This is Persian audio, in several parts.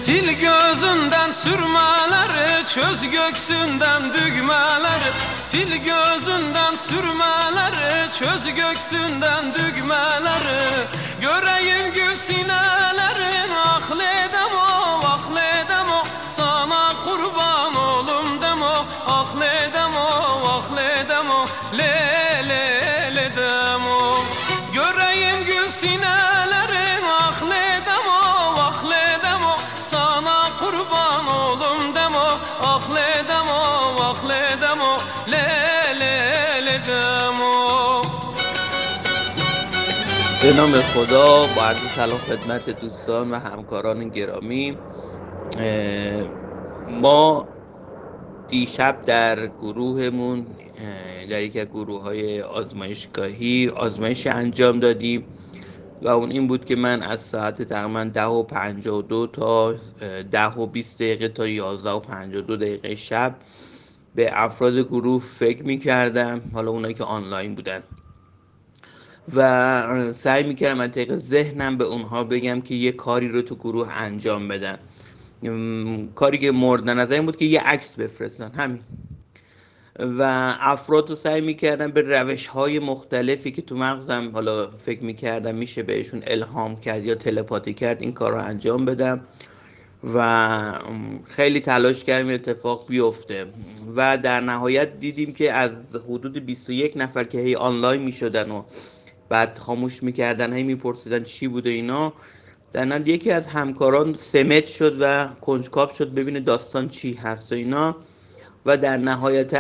Sil gözünden sürmeleri, çöz göksünden düğmeleri. Sil gözünden sürmeleri, çöz göksünden düğmeleri. Göreyim gül sinelerin, ahledem o, ahledem o. Sana kurban olum dem o, ahledem o, ahledem o. Le le le dem o. Göreyim gül sinelerin, ahledem o, ahledem o. Sana kurban olum dem o, ahledem o, ahledem o. Le le le dem o. به نام خدا. با عرض سلام خدمت دوستان و همکاران گرامی. ما دیشب در گروهمون در یکی از گروه‌های آزمایشگاهی آزمایش انجام دادیم و اون این بود که من از ساعت تقریبا 10:52 تا 10:20 تا 11:52 شب به افراد گروه فکر می‌کردم، حالا اونایی که آنلاین بودن، و سعی میکردم از طریق ذهنم به اونها بگم که یه کاری رو تو گروه انجام بدن. کاری که مورد نظر این بود که یه عکس بفرستن، همین. و افراد رو سعی میکردم به روش‌های مختلفی که تو مغزم حالا فکر میکردم میشه بهشون الهام کرد یا تلپاتی کرد این کار رو انجام بدم و خیلی تلاش کردم این اتفاق بیفته و در نهایت دیدیم که از حدود 21 نفر که هی آنلاین میشدن و بعد خاموش میکردن، هی میپرسیدن چی بوده اینا، در نهایت یکی از همکاران سمت شد و کنجکاو شد ببینه داستان چی هست و اینا، و در نهایت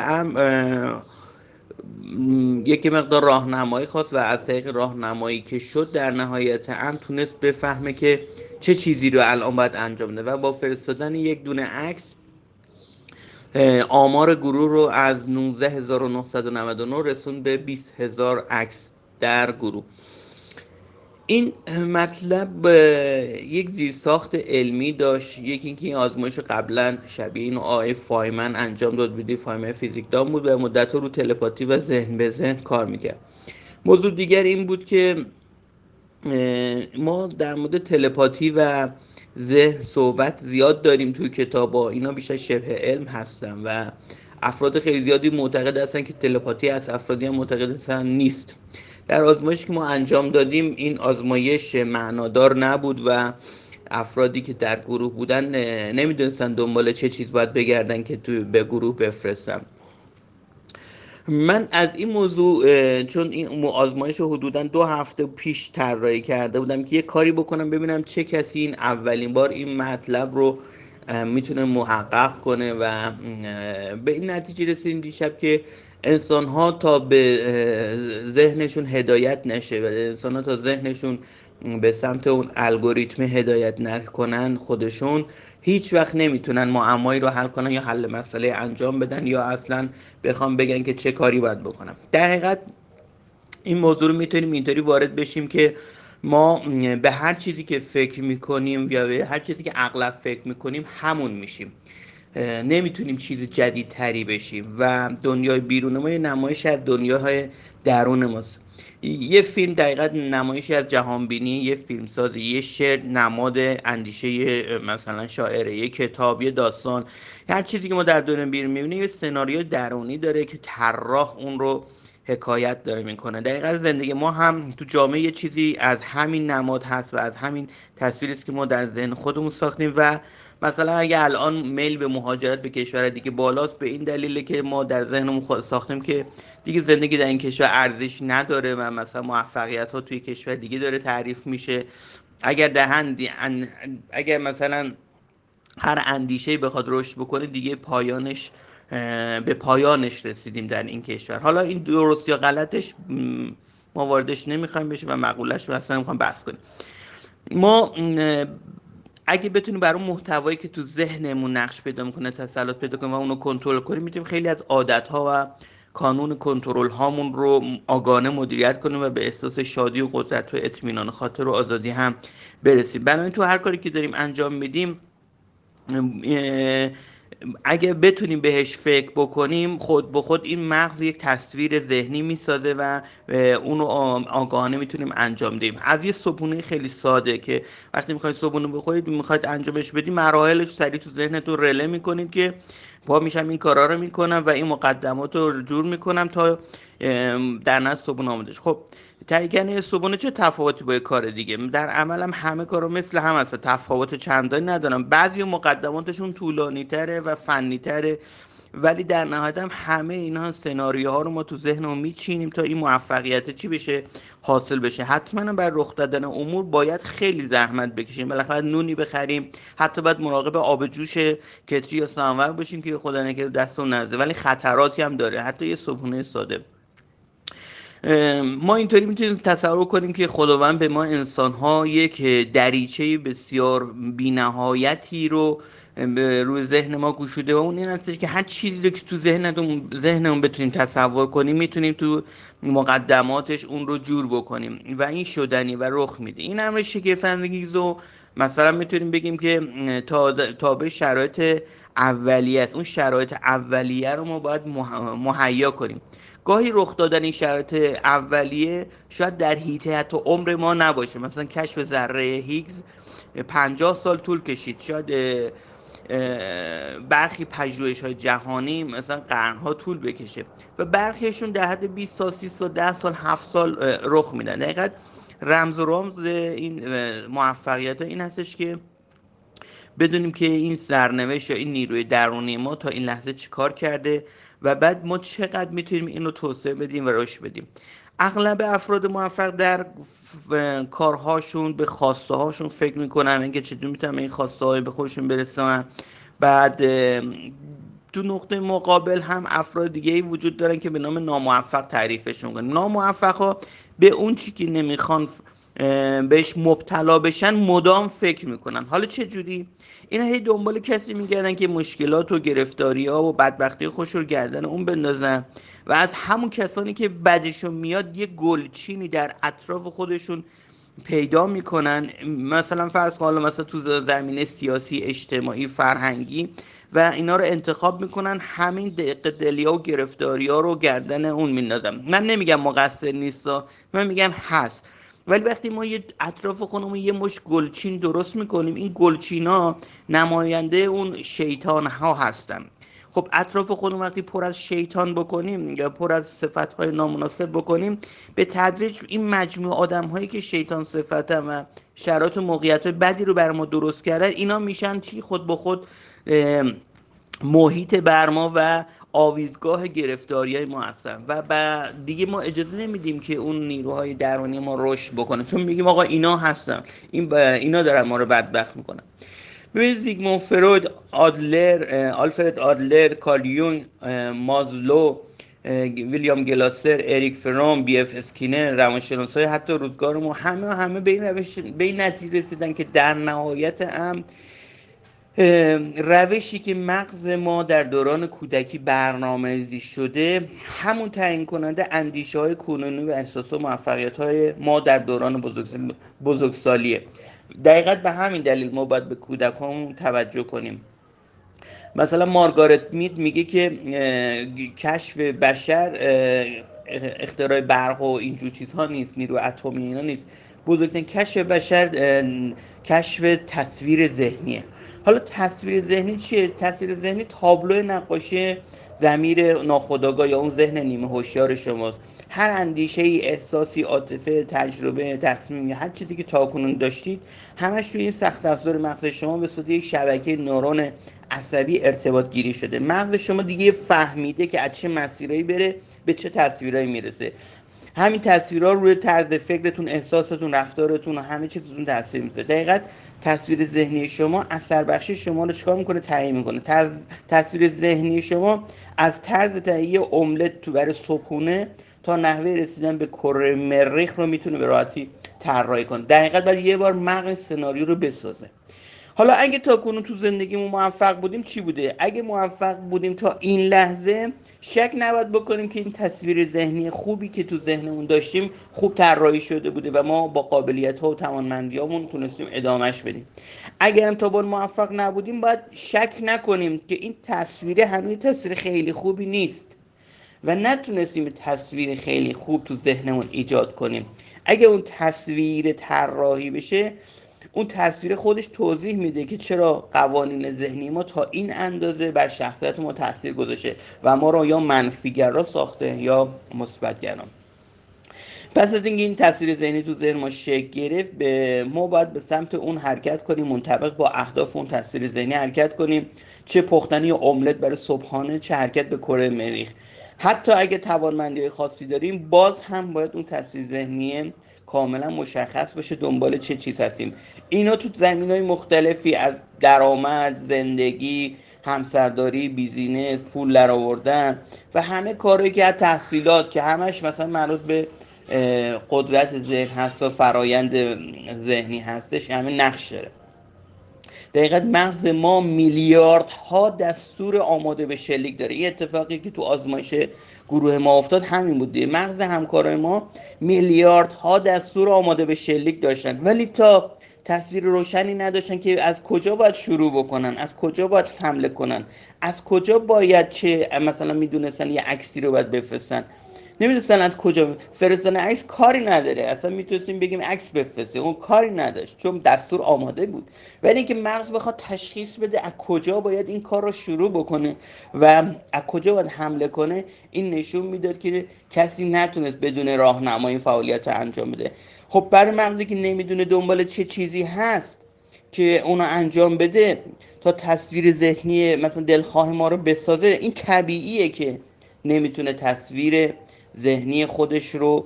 یکی مقدار راهنمایی خواست و از طریق راهنمایی که شد در نهایت تونست بفهمه که چه چیزی رو الان باید انجام بده و با فرستادن یک دونه عکس آمار گروه رو از 19,999 رسون به 20,000 عکس در گروه. این مطلب یک زیرساخت علمی داشت. یکی اینکه این آزمایش قبلا شبیه این آقای فایمن انجام داد، بیدی فایمن فیزیکدان بود و مدت رو تلپاتی و ذهن به ذهن کار میکرد. موضوع دیگر این بود که ما در مورد تلپاتی و ذهن صحبت زیاد داریم توی کتابا، اینا بیشتر شبه علم هستن و افراد خیلی زیادی معتقد هستن که تلپاتی از افرادی هم معتقد هستن نیست. در آزمایشی که ما انجام دادیم این آزمایش معنادار نبود و افرادی که در گروه بودن نمیدونستن دنبال چه چیز باید بگردن که توی به گروه بفرستم. من از این موضوع چون این آزمایش رو حدوداً 2 هفته پیش طراحی کرده بودم که یه کاری بکنم ببینم چه کسی این اولین بار این مطلب رو میتونه محقق کنه و به این نتیجه رسیدیم دیشب که انسان ها تا به ذهنشون هدایت نشه و انسان ها تا ذهنشون به سمت اون الگوریتم هدایت نکنن خودشون هیچ وقت نمیتونن معمایی رو حل کنن یا حل مسئله انجام بدن یا اصلا بخوام بگن که چه کاری باید بکنم. در حقیقت این موضوع رو میتونیم اینطوری وارد بشیم که ما به هر چیزی که فکر میکنیم یا به هر چیزی که اغلب فکر میکنیم همون میشیم، نمیتونیم چیز جدیدتری بشیم و دنیای بیرون ما یه نمایش از دنیاهای درون ماست. یه فیلم دقیقاً نمایشی از جهانبینی یه فیلمساز، یه شعر نماد اندیشه مثلا شاعره، یه کتاب، یه داستان، هر چیزی که ما در دنیا بیرون میبینیم یه سناریو درونی داره که طراح اون رو حکایت داره میکنه. دقیقاً زندگی ما هم تو جامعه یه چیزی از همین نماد هست و از همین تصویری است که ما در ذهن خودمون ساختیم و مثلا اگه الان میل به مهاجرت به کشور دیگه بالاست به این دلیله که ما در ذهنمون ساختیم که دیگه زندگی در این کشور ارزش نداره و مثلا موفقیت ها توی کشور دیگه داره تعریف میشه. اگر مثلا هر اندیشه‌ای بخواد رشد بکنه دیگه به پایانش رسیدیم در این کشور. حالا این درست یا غلطش ما واردش نمیخوایم بشیم و مقولش رو اصلا نمیخوایم بحث کنیم. ما اگه بتونیم بر اون محتوایی که تو ذهنمون نقش پیدا میکنه تسلط پیدا کنیم و اونو کنترل کنیم، میتونیم خیلی از عادت‌ها و کانون کنترل هامون رو آگاهانه مدیریت کنیم و به احساس شادی و قدرت و اطمینان خاطر و آزادی هم برسیم. بنابراین تو هر کاری که داریم انجام میدیم اگه بتونیم بهش فکر بکنیم خود به خود این مغز یک تصویر ذهنی میسازه و اونو آگاهانه میتونیم انجام بدیم. از یه صبحونه خیلی ساده که وقتی میخواید صبحونه بخورید میخواید انجامش بدید، مراحلش سریع تو ذهنتون رله میکنید که با میشم این کارا رو میکنم و این مقدمات رو جور میکنم تا در نهایت صبحونه آماده شه. خب تهیه صبحونه چه تفاوتی با کار دیگه؟ در عمل هم همه کارا مثل هم هست، تفاوت چندانی ندارن. بعضی مقدماتشون طولانی تره و فنی تره، ولی در نهایت هم همه اینا سناریوها رو ما تو ذهنمون میچینیم تا این موفقیت چی بشه، حاصل بشه. حتما بر رخ دادن امور باید خیلی زحمت بکشیم، بالاخره نونی بخریم، حتی باید مراقب آب جوش کتری یا سانور باشیم که خدا نکنه دستمون نرزه، ولی خطراتی هم داره حتی یه صبحونه ساده. ما اینطوری میتونیم تصور کنیم که خداوند به ما انسان‌ها یک دریچه بسیار بی‌نهایتی رو روی ذهن ما گشوده و اون این هستش که هر چیزی رو که تو ذهنمون بتونیم تصور کنیم میتونیم تو مقدماتش اون رو جور بکنیم و این شدنی و رخ میده. این امر شگفت‌انگیز رو مثلا میتونیم بگیم که تابع شرایط اولیه است. اون شرایط اولیه رو ما باید مهیا کنیم. گاهی رخ دادن این شرایط اولیه شاید در حیطه حتی عمر ما نباشه. مثلا کشف ذره هیگز 50 سال طول کشید، شاید برخی پژوهش‌های جهانی مثلا قرن‌ها طول بکشه و برخیشون در حد 20 سال 30 سال 10 سال 7 سال رخ میدن. دقیقاً رمز و رمز این موفقیت این هستش که بدونیم که این سرنوشت یا این نیروی درونی ما تا این لحظه چی کار کرده و بعد ما چقدر میتونیم این رو توسعه بدیم و رشد بدیم. اغلب افراد موفق در کارهاشون به خواسته هاشون فکر میکنن، اینکه چطور میتونن این خواسته های به خودشون برسن. بعد تو نقطه مقابل هم افراد دیگه ای وجود دارن که به نام ناموفق تعریفشون کنن. ناموفق ها به اون چی که نمیخوان بهش مبتلا بشن مدام فکر میکنن. حالا چه جوری؟ اینا هی دنبال کسی میگردن که مشکلات و گرفتاری ها و بدبختی خوش رو گردن اون بندازن و از همون کسانی که بدشون میاد یه گلچینی در اطراف خودشون پیدا میکنن. مثلا فرض کن مثلا تو زمینه سیاسی، اجتماعی، فرهنگی و اینا رو انتخاب میکنن، همین دقدلیا و گرفتاری ها رو گردن اون میندازن. من نمیگم مقصر نیستا، من میگم هست، ولی وقتی ما یه اطراف خودمون یه مش گلچین درست میکنیم، این گلچینا نماینده اون شیطان ها هستن. خب اطراف خودمون وقتی پر از شیطان بکنیم یا پر از صفت‌های نامناسب بکنیم، به تدریج این مجموعه آدم‌هایی که شیطان صفتن و شرایط و موقعیت بدی رو بر ما درست کردن، اینا میشن چی؟ خود به خود محیط بر ما و آویزگاه گرفتاری‌های ما هستن و دیگه ما اجازه نمیدیم که اون نیروهای درونی ما رشد بکنه، چون میگیم آقا اینا هستن، اینا دارن ما رو بدبخت میکنن. ببینید زیگموند فروید، آلفرد آدلر، کارل یونگ، مازلو، ویلیام گلاسر، اریک فرام، بی اف اسکینر، روانشناسای حتی روزگار ما همه به این نتیجه رسیدن که در نهایت هم روشی که مغز ما در دوران کودکی برنامه‌ریزی شده همون تعیین کننده اندیشه های کنونی و احساس و موفقیت های ما در دوران بزرگسالیه. دقیقاً به همین دلیل ما باید به کودکان توجه کنیم. مثلا مارگارت مید میگه که کشف بشر اختراع برق و اینجور چیزها نیست، نیرو اتمی اینا نیست. بزرگترین کشف بشر کشف تصویر ذهنیه. حالا تصویر ذهنی چیه؟ تصویر ذهنی تابلو نقاشی ضمیر ناخودآگاه یا اون ذهن نیمه هوشیار شماست. هر اندیشه‌ای، احساسی، عاطفه، تجربه، تصمیم یا هر چیزی که تاکنون داشتید همش توی این سخت افزار مغز شما به صورت یک شبکه نورون عصبی ارتباط گیری شده. مغز شما دیگه فهمیده که از چه مسیرایی بره به چه تصویرایی میرسه. همین تصویرها روی طرز فکرتون، احساستون، رفتارتون و همه چیزتون تاثیر میذاره. دقیقاً تصویر ذهنی شما اثر بخشی شما رو چیکار میکنه؟ تعیین میکنه. تصویر ذهنی شما از طرز تهیه املت تو برای صبحونه تا نحوه رسیدن به کره مریخ رو میتونه به راحتی طراحی کنه. دقیقاً بعد یه بار مغز سناریو رو بسازه. حالا اگه تا کنون تو زندگیمون موفق بودیم چی بوده؟ اگه موفق بودیم تا این لحظه، شک نباید بکنیم که این تصویر ذهنی خوبی که تو ذهنمون داشتیم خوب طراحی شده بوده و ما با قابلیت‌ها و توانمندی‌هامون تونستیم ادامهش بدیم. اگرم تا اون موفق نبودیم، باید شک نکنیم که این تصویر همین تصویر خیلی خوبی نیست و نتونستیم تصویر خیلی خوب تو ذهنمون ایجاد کنیم. اگه اون تصویر طراحی بشه، اون تصویر خودش توضیح میده که چرا قوانین ذهنی ما تا این اندازه بر شخصیت ما تاثیر گذاشته و ما رو یا منفی‌گرا ساخته یا مثبت‌گرا. پس از اینکه این تصویر ذهنی تو ذهن ما شکل گرفت، ما باید به سمت اون حرکت کنیم، منطبق با اهداف اون تصویر ذهنی حرکت کنیم. چه پختنی املت برای صبحانه، چه حرکت به کره مریخ. حتی اگه توانمندی‌های خاصی داریم، باز هم باید اون تصویر ذهنی کاملا مشخص باشه دنبال چه چیز هستیم. اینا تو زمینهای مختلفی از درآمد، زندگی، همسرداری، بیزینس، پول درآوردن و همه کارهایی که از تحصیلات که همش مثلا مربوط به قدرت ذهن هست و فرایند ذهنی هستش، همه نقش داره. دقیقاً مغز ما میلیاردها دستور آماده به شلیک داره. این اتفاقی که تو آزمایش گروه ما افتاد همین بود. مغز همکارای ما میلیاردها دستور آماده به شلیک داشتن، ولی تا تصویر روشنی نداشتن که از کجا باید شروع بکنن، از کجا باید حمله کنن، از کجا باید چه مثلا میدونستن یه عکسی رو باید بفرستن، نمیدونستن از کجا فرستادن عکس کاری نداره. اصلا میتونستیم بگیم عکس بفرسته، اون کاری نداشت چون دستور آماده بود. ولی اینکه مغز بخواد تشخیص بده از کجا باید این کار رو شروع بکنه و از کجا باید حمله کنه، این نشون میداد که کسی نتونست بدون راهنمایی فعالیت رو انجام بده. خب برای مغزی که نمیدونه دنبال چه چیزی هست که اونو انجام بده تا تصویر ذهنی مثلا دلخواه ما رو بسازه، این طبیعیه که نمیتونه تصویر ذهنی خودش رو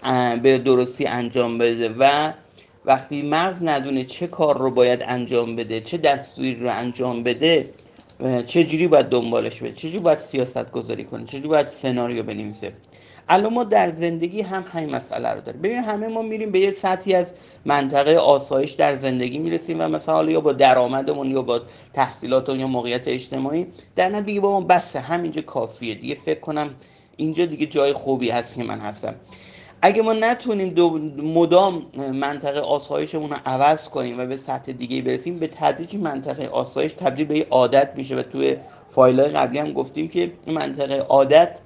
به درستی انجام بده و وقتی مغز ندونه چه کار رو باید انجام بده، چه دستوری رو انجام بده، چه جوری باید دنبالش بده، چه جوری باید سیاست گذاری کنه، چه جوری باید سناریو بنویسه. الان ما در زندگی هم همین مسئله رو داریم. ببین همه ما میریم به یه سطحی از منطقه آسایش در زندگی میرسیم و مثلا حالا یا با درآمدمون یا با تحصیلاتمون یا موقعیت اجتماعی در نتیجه دیگه با ما بسه، همینجا کافیه دیگه، فکر کنم اینجا دیگه جای خوبی هست که من هستم. اگه ما نتونیم مدام منطقه آسایشمون رو عوض کنیم و به سطح دیگه برسیم، به تدریج منطقه آسایش تبدیل به یه عادت میشه و توی فایل‌های قبلی هم گفتیم که منطقه عادت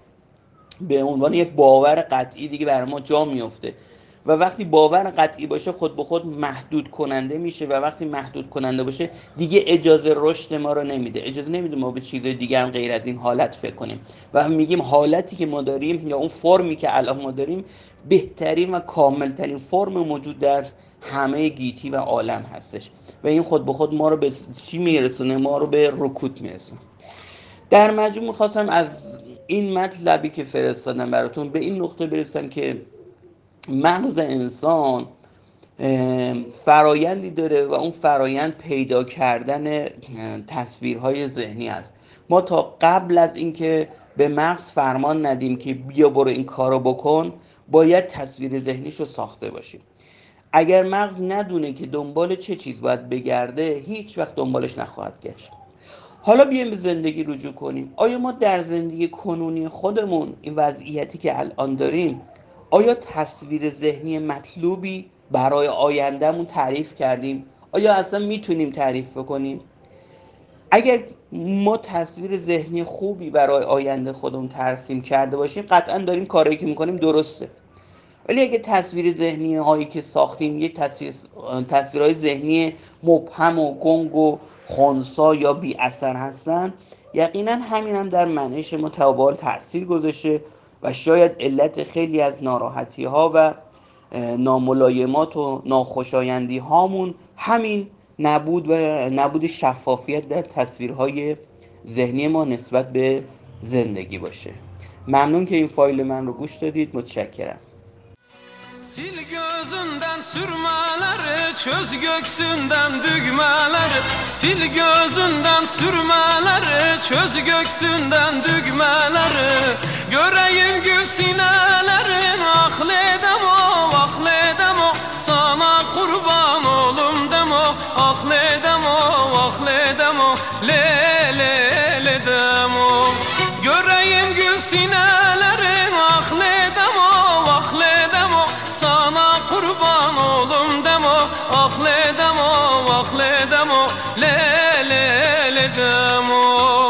به عنوان یک باور قطعی دیگه برای ما جا میفته و وقتی باور قطعی باشه خود به خود محدود کننده میشه و وقتی محدود کننده باشه دیگه اجازه رشد ما رو نمیده، اجازه نمیده ما به چیزای دیگه هم غیر از این حالت فکر کنیم و میگیم حالتی که ما داریم یا اون فرمی که الان ما داریم بهترین و کاملترین فرم موجود در همه گیتی و عالم هستش و این خود به خود ما رو به چی میرسونه؟ ما رو به رکود میرسونه. در مجموع میخواستم از این مطلبی که فرستادم براتون به این نقطه برسم که مغز انسان فرایندی داره و اون فرایند پیدا کردن تصویرهای ذهنی است. ما تا قبل از اینکه به مغز فرمان ندیم که بیا برو این کارو بکن، باید تصویر ذهنیش رو ساخته باشیم. اگر مغز ندونه که دنبال چه چیز باید بگرده، هیچ وقت دنبالش نخواهد گشت. حالا بیایم به زندگی رجوع کنیم. آیا ما در زندگی کنونی خودمون این وضعیتی که الان داریم، آیا تصویر ذهنی مطلوبی برای آیندهمون تعریف کردیم؟ آیا اصلا میتونیم تعریف بکنیم؟ اگر ما تصویر تصویر خوبی برای آینده خودمون ترسیم کرده باشیم، قطعا داریم کاری که میکنیم درسته. ولی اگه تصویر ذهنی هایی که ساختیم یک تصویرهای ذهنی مبهم و گنگ و خنثی یا بی اثر هستن، یقینا همین هم در منش ما تابال تاثیر گذاشته و شاید علت خیلی از ناراحتی ها و ناملایمات و ناخوشایندی هامون همین نبود شفافیت در تصویرهای ذهنی ما نسبت به زندگی باشه. ممنون که این فایل من رو گوش دادید. متشکرم. Sil gözünden sürmeleri, çöz göksünden düğmeleri. Sil gözünden sürmeleri, çöz göksünden düğmeleri. Göreyim gül sinelerin, ahledem o, sana kurban olum dem o, ahledem o. Göreyim gül sinelerim, ahle demo, ahle demo. Sana kurban olum demo, ahle demo, ahle demo. Le le le demo.